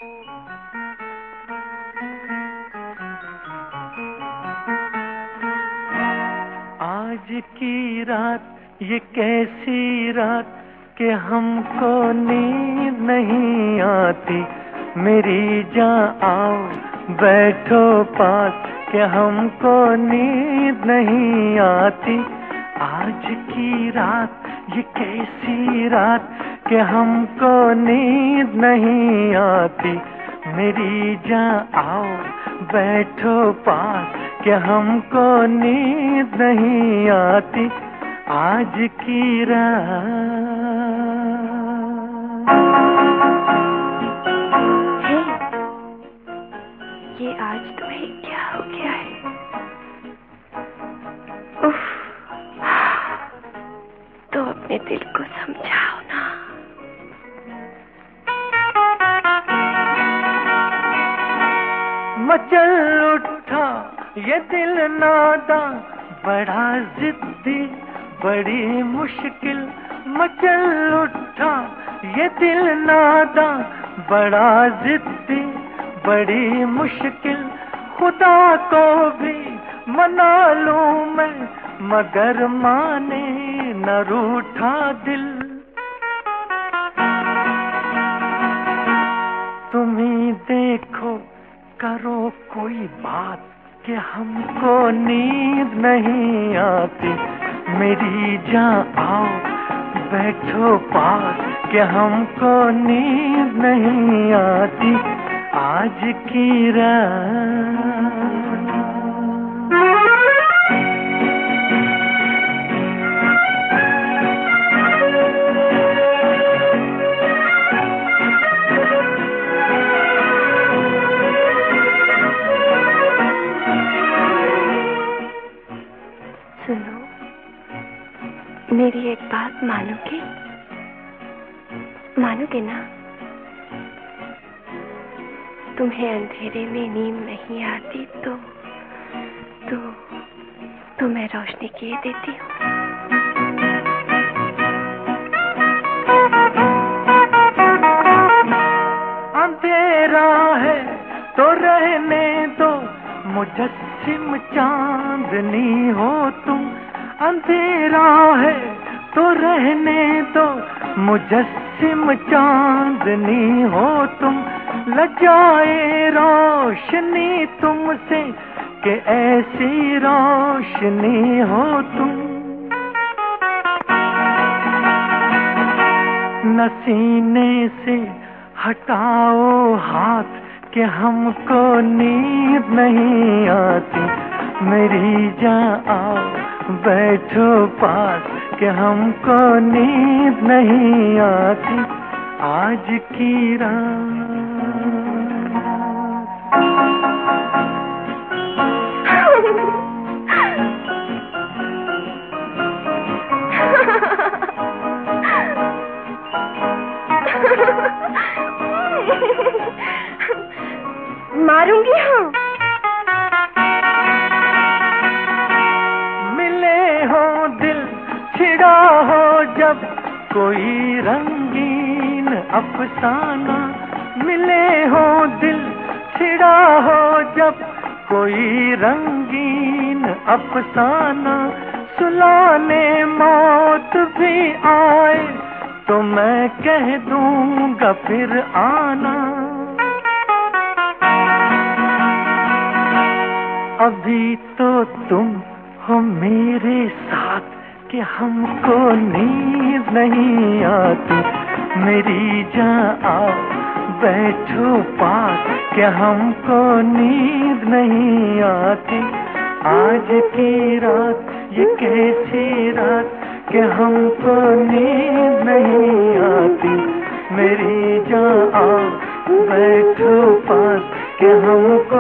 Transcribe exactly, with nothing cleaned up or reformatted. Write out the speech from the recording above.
आज की रात ये कैसी रात कि हमको नींद नहीं आती। मेरी जान आओ बैठो पास कि हमको नींद नहीं आती। आज की रात ये कैसी रात कि हमको नींद नहीं आती। मेरी जान आओ बैठो पास कि हमको नींद नहीं आती। आज की रात ये आज तुम्हें क्या हो गया है? उफ, तो अपने दिल को समझाओ ना। मचल उठा ये दिल नादा, बड़ा जिद्दी बड़ी मुश्किल। मचल उठा ये दिल नादा, बड़ा जिद्दी बड़ी मुश्किल। खुदा को भी मना लूं मैं, मगर माने न रूठा दिल। तुम ही देखो करो कोई बात कि हमको नींद नहीं आती। मेरी जान आओ बैठो पास कि हमको नींद नहीं आती। आज की रात सुनो, मेरी एक बात मानोगे? मानोगे ना? तुम्हें अंधेरे में नींद नहीं आती तो तो तो मैं रोशनी किए देती हूँ। अंधेरा है तो रहने दो, मुजस्सिम चांदनी हो तुम। अंधेरा है तो रहने दो, मुजस्सिम चांदनी हो तुम। लजाए रोशनी तुमसे कि ऐसी रोशनी हो तुम। नसीने से हटाओ हाथ कि हमको नींद नहीं आती। मेरी जान आओ बैठो पास कि हमको नींद नहीं आती। आज की रात मारूंगी हाँ। मिले हो दिल छिड़ा हो जब कोई रंगीन अफसाना। मिले हो दिल छिड़ा हो जब कोई रंगीन अफसाना। सुलाने मौत भी आए तो मैं कह दूंगा फिर आना। अभी तो तुम हो मेरे साथ कि हमको नींद नहीं आती। मेरी जान आओ बैठो पास कि हमको नींद नहीं आती। आज की रात ये कैसी रात कि हमको नींद नहीं आती। मेरी जान आओ बैठो पास कि हमको